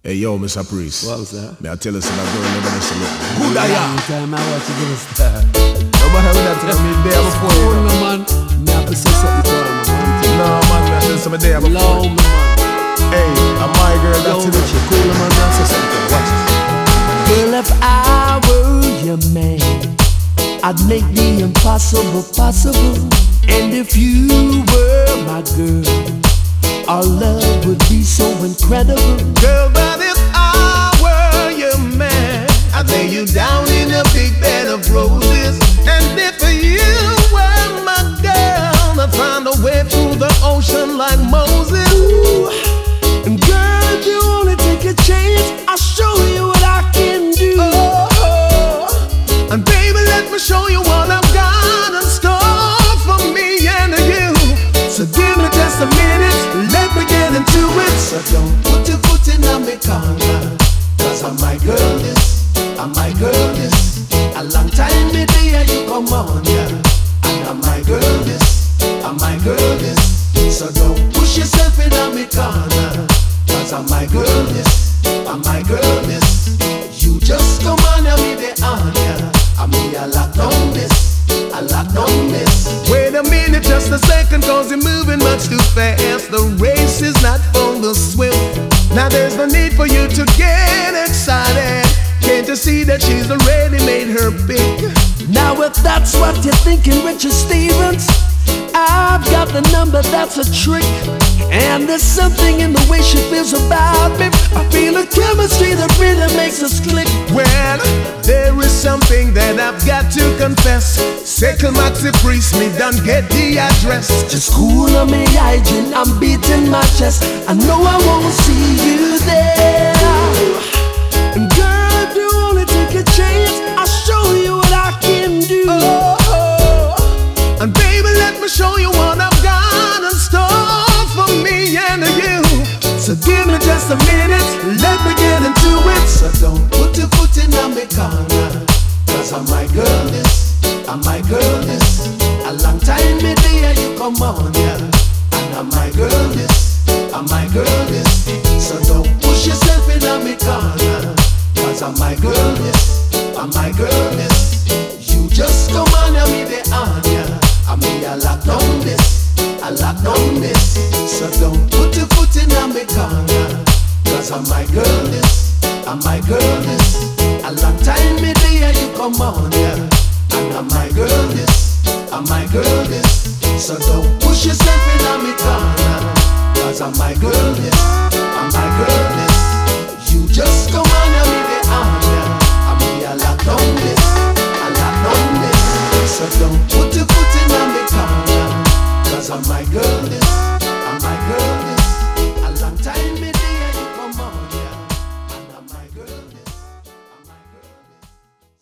Hey yo, Mr. Priest. What was that? May I tell you some girl never listen to me. Good Long eye. time I watch you gonna start. Nobody have that to me day before you. Cool, man. Me have to say something to her, man. No man, may I tell you some day before. Long, man. Hey, I'm my girl, Yo, that's it. Richie, cool, man. Me have to say something. Watch this. Girl, if I were your man, I'd make the impossible possible. And if you were my girl, our love would be so incredible. Girl, but if I were your man, I'd lay you down in a big bed of roses. And if you were my girl, I'd find a way through the ocean like Moses. Ooh. And girl, if you only take a chance, I'll show you what I can do. Oh, and baby, let me show you what I've got in store for me and you. So give me just a minute, let me get into it. So don't put your foot in my corner, 'cause I'm my girl this, I'm my girl this. A long time maybe you come on, yeah. And I'm my girl this, I'm my girl this. So don't push yourself in my corner, 'cause I'm my girl this, I'm my girl this. You just come on and me the honor, I mean I lock down this, I lock down this. Wait a minute, just a second, 'cause you're moving much too fast. The race is not for the swift. Now there's no need for you to get excited. Can't you see that she's already made her pick? Now if that's what you're thinking, Richard Stevens, I've got the number that's a trick. And there's something in the way she feels about me. I feel a chemistry that really makes us click. Well, there is something that I've got to confess. Second Maxi Priest, me don't get the address. Just cool on me hygiene, I'm beating my chest. I know I won't see you there. And girl, if you only take a chance, I'll show you what I can do. Oh, and baby, let me show you what I've got in store for me and you. So give me just a minute, let me get into it. So don't put your foot in my corner, 'cause I'm my girl this, I'm my girl this. A long time maybe you come on, yeah. And I'm my girl this, I'm my girl this. So don't push yourself in my corner, 'cause I'm my girl this, I'm my girl this. You just come on and me the honor, I mean I lock down this, I lock down this. So don't put your foot in my corner, 'cause I'm my girl this, I'm my girl this. A long time maybe you come on, yeah. And I'm my girl this, I'm my girl this. So don't push yourself in my corner, 'cause I'm my girl this, I'm my girl this. You just come on and me the honor, I mean I lock down this, I lock down this. So don't put your foot in my corner, 'cause I'm my girl